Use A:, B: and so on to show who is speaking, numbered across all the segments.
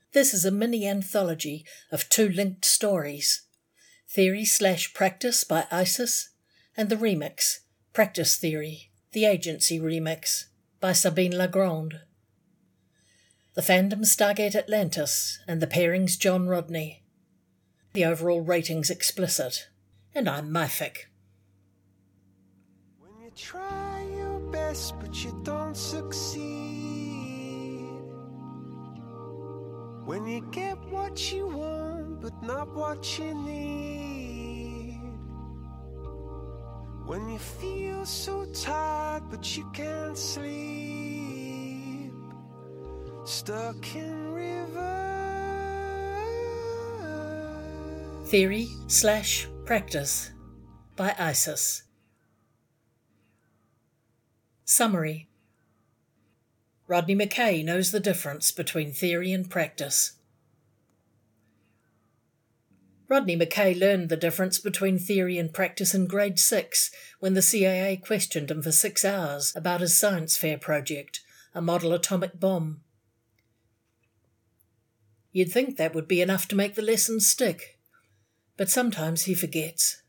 A: This is a mini-anthology of 2 linked stories, Theory/Practice by Isis, and the remix, Practice Theory, the Agency Remix, by Sabine Legrand. The fandom Stargate Atlantis, and the pairings John Rodney. The overall rating's explicit, and I'm Mythic.
B: When you try your best but you don't succeed, when you get what you want but not what you need, when you feel so tired but you can't sleep, stuck in reverse.
A: Theory/Practice by Isis. Summary. Rodney McKay knows the difference between theory and practice. Rodney McKay learned the difference between theory and practice in grade 6 when the CIA questioned him for 6 hours about his science fair project, a model atomic bomb. You'd think that would be enough to make the lesson stick, but sometimes he forgets.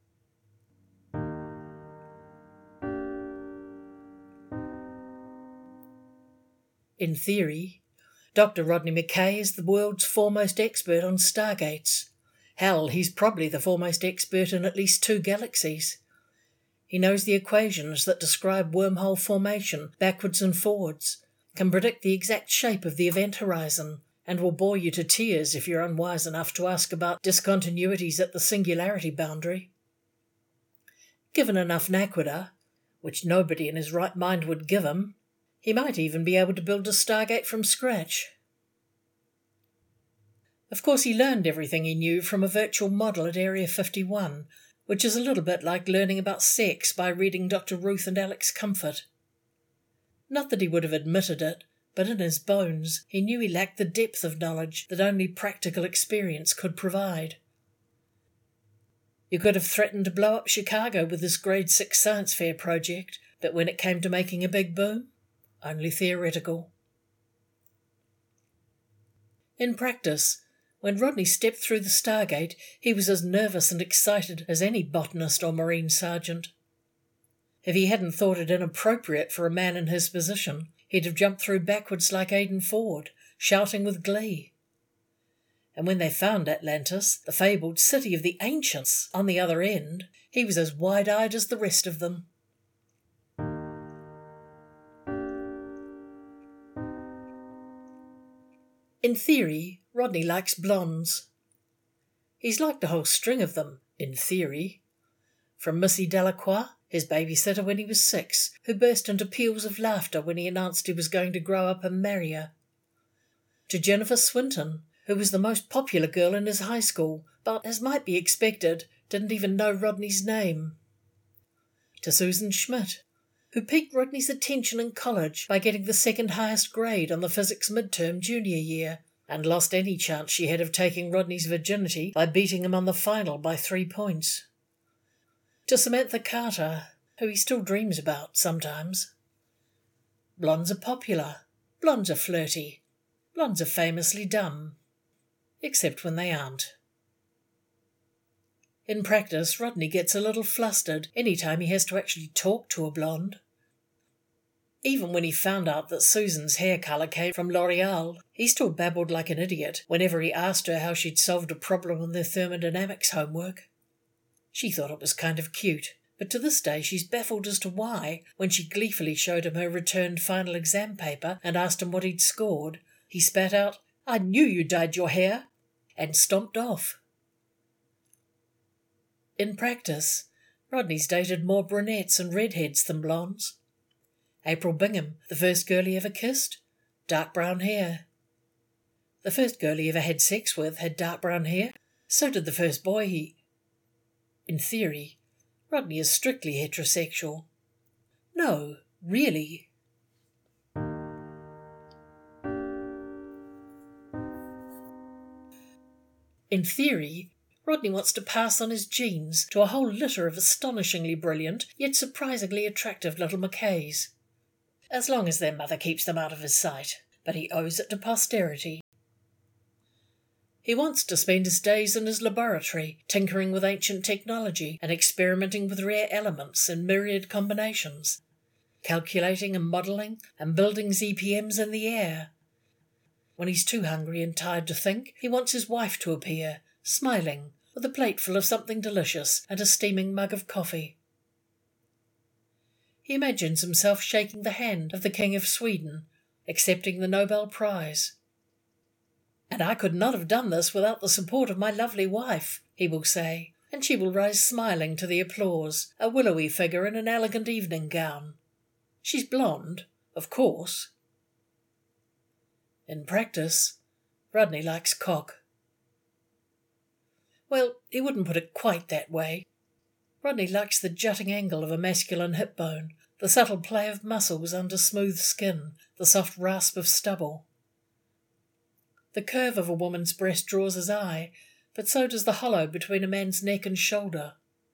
A: In theory, Dr. Rodney McKay is the world's foremost expert on stargates. Hell, he's probably the foremost expert in at least 2 galaxies. He knows the equations that describe wormhole formation backwards and forwards, can predict the exact shape of the event horizon, and will bore you to tears if you're unwise enough to ask about discontinuities at the singularity boundary. Given enough naquadah, which nobody in his right mind would give him, he might even be able to build a Stargate from scratch. Of course, he learned everything he knew from a virtual model at Area 51, which is a little bit like learning about sex by reading Dr. Ruth and Alex Comfort. Not that he would have admitted it, but in his bones he knew he lacked the depth of knowledge that only practical experience could provide. You could have threatened to blow up Chicago with this grade 6 science fair project, but when it came to making a big boom, only theoretical. In practice, when Rodney stepped through the Stargate, he was as nervous and excited as any botanist or marine sergeant. If he hadn't thought it inappropriate for a man in his position, he'd have jumped through backwards like Aiden Ford, shouting with glee. And when they found Atlantis, the fabled city of the ancients, on the other end, he was as wide-eyed as the rest of them. In theory, Rodney likes blondes. He's liked a whole string of them, in theory. From Missy Delacroix, his babysitter when he was 6, who burst into peals of laughter when he announced he was going to grow up and marry her, to Jennifer Swinton, who was the most popular girl in his high school, but, as might be expected, didn't even know Rodney's name, to Susan Schmidt, who piqued Rodney's attention in college by getting the 2nd highest grade on the physics midterm junior year, and lost any chance she had of taking Rodney's virginity by beating him on the final by 3 points. To Samantha Carter, who he still dreams about sometimes. Blondes are popular, blondes are flirty, blondes are famously dumb. Except when they aren't. In practice, Rodney gets a little flustered any time he has to actually talk to a blonde. Even when he found out that Susan's hair colour came from L'Oreal, he still babbled like an idiot whenever he asked her how she'd solved a problem on their thermodynamics homework. She thought it was kind of cute, but to this day she's baffled as to why, when she gleefully showed him her returned final exam paper and asked him what he'd scored, he spat out, "I knew you dyed your hair," and stomped off. In practice, Rodney's dated more brunettes and redheads than blondes. April Bingham, the first girl he ever kissed, dark brown hair. The first girl he ever had sex with had dark brown hair. So did the first boy he... In theory, Rodney is strictly heterosexual. No, really. In theory, Rodney wants to pass on his genes to a whole litter of astonishingly brilliant, yet surprisingly attractive little McKays, as long as their mother keeps them out of his sight, but he owes it to posterity. He wants to spend his days in his laboratory, tinkering with ancient technology and experimenting with rare elements in myriad combinations, calculating and modelling and building ZPMs in the air. When he's too hungry and tired to think, he wants his wife to appear, smiling, with a plate full of something delicious and a steaming mug of coffee. He imagines himself shaking the hand of the King of Sweden, accepting the Nobel Prize. "And I could not have done this without the support of my lovely wife," he will say, and she will rise smiling to the applause, a willowy figure in an elegant evening gown. She's blonde, of course. In practice, Rodney likes cock. Well, he wouldn't put it quite that way. Rodney likes the jutting angle of a masculine hip bone, the subtle play of muscles under smooth skin, the soft rasp of stubble. The curve of a woman's breast draws his eye, but so does the hollow between a man's neck and shoulder.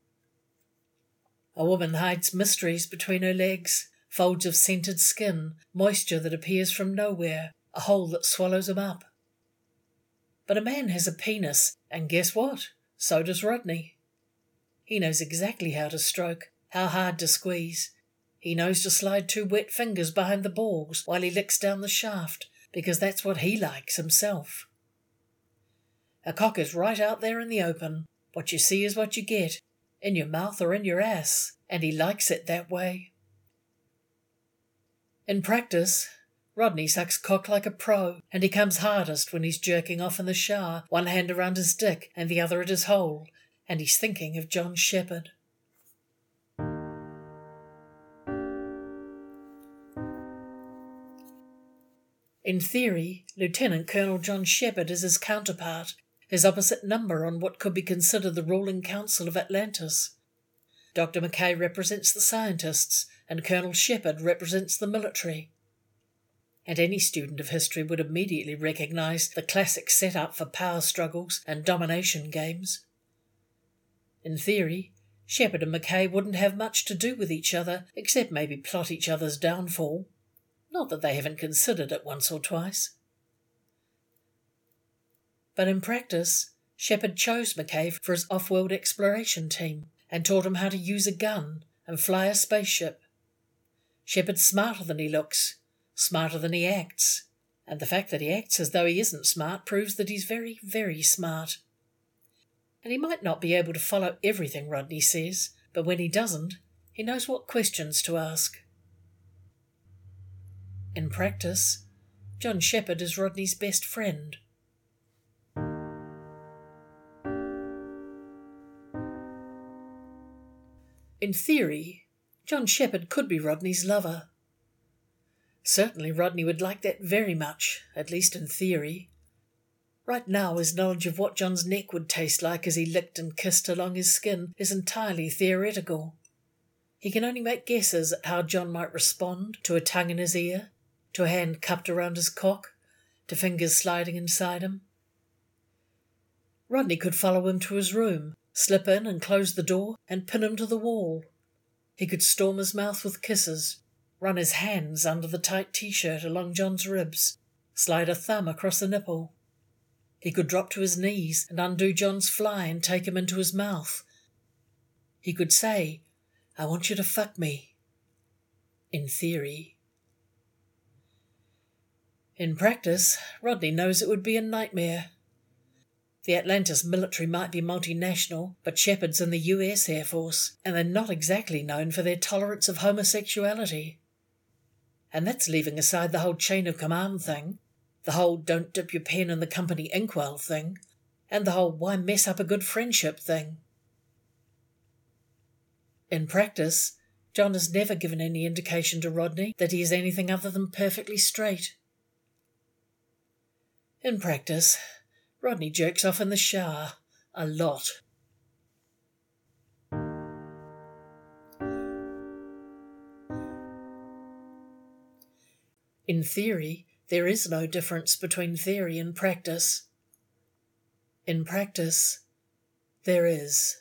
A: A woman hides mysteries between her legs, folds of scented skin, moisture that appears from nowhere, a hole that swallows him up. But a man has a penis, and guess what? So does Rodney. He knows exactly how to stroke, how hard to squeeze. He knows to slide 2 wet fingers behind the balls while he licks down the shaft, because that's what he likes himself. A cock is right out there in the open. What you see is what you get, in your mouth or in your ass, and he likes it that way. In practice, Rodney sucks cock like a pro, and he comes hardest when he's jerking off in the shower, one hand around his dick and the other at his hole, and he's thinking of John Shepherd. In theory, Lieutenant Colonel John Shepherd is his counterpart, his opposite number on what could be considered the ruling council of Atlantis. Dr. McKay represents the scientists, and Colonel Shepherd represents the military. And any student of history would immediately recognise the classic setup for power struggles and domination games. In theory, Shepherd and McKay wouldn't have much to do with each other, except maybe plot each other's downfall. Not that they haven't considered it once or twice. But in practice, Shepherd chose McKay for his off-world exploration team and taught him how to use a gun and fly a spaceship. Shepherd's smarter than he looks, smarter than he acts, and the fact that he acts as though he isn't smart proves that he's very, very smart. And he might not be able to follow everything Rodney says, but when he doesn't, he knows what questions to ask. In practice, John Shepherd is Rodney's best friend. In theory, John Shepherd could be Rodney's lover. Certainly Rodney would like that very much, at least in theory. Right now his knowledge of what John's neck would taste like as he licked and kissed along his skin is entirely theoretical. He can only make guesses at how John might respond to a tongue in his ear, to a hand cupped around his cock, to fingers sliding inside him. Rodney could follow him to his room, slip in and close the door, and pin him to the wall. He could storm his mouth with kisses, run his hands under the tight t-shirt along John's ribs, slide a thumb across the nipple. He could drop to his knees and undo John's fly and take him into his mouth. He could say, "I want you to fuck me." In theory. In practice, Rodney knows it would be a nightmare. The Atlantis military might be multinational, but Shepherd's in the US Air Force, and they're not exactly known for their tolerance of homosexuality. And that's leaving aside the whole chain of command thing, the whole don't dip your pen in the company inkwell thing, and the whole why mess up a good friendship thing. In practice, John has never given any indication to Rodney that he is anything other than perfectly straight. In practice, Rodney jerks off in the shower, a lot. In theory, there is no difference between theory and practice. In practice, there is.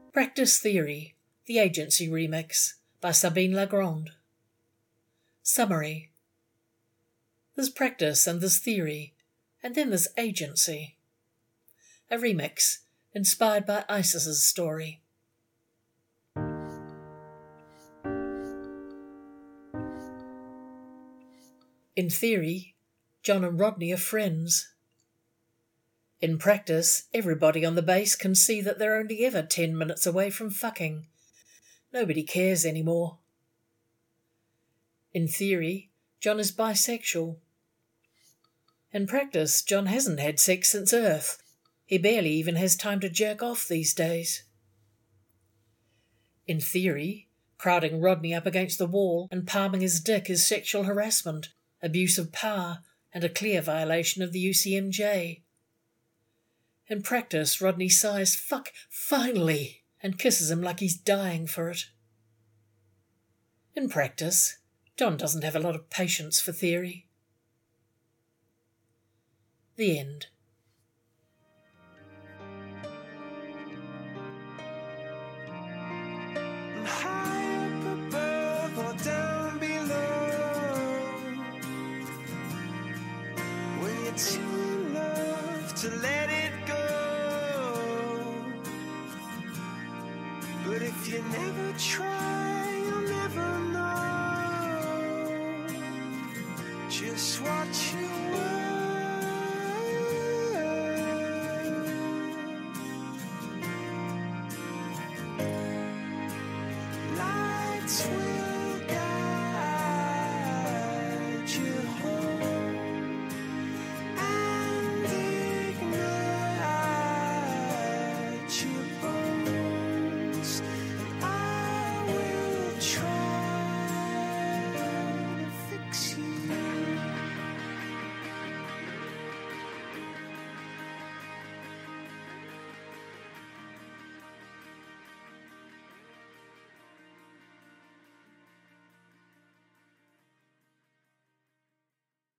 A: Practice Theory, the Agency Remix by Sabine Legrand. Summary. There's practice and there's theory, and then there's agency. A remix inspired by Isis's story. In theory, John and Rodney are friends. In practice, everybody on the base can see that they're only ever 10 minutes away from fucking. Nobody cares anymore. In theory, John is bisexual. In practice, John hasn't had sex since Earth. He barely even has time to jerk off these days. In theory, crowding Rodney up against the wall and palming his dick is sexual harassment, abuse of power, and a clear violation of the UCMJ. In practice, Rodney sighs, "Fuck, finally!" and kisses him like he's dying for it. In practice, John doesn't have a lot of patience for theory. The end.
B: High up above or down below, when you're too in love to let it go. But if you never try, you'll never know just what you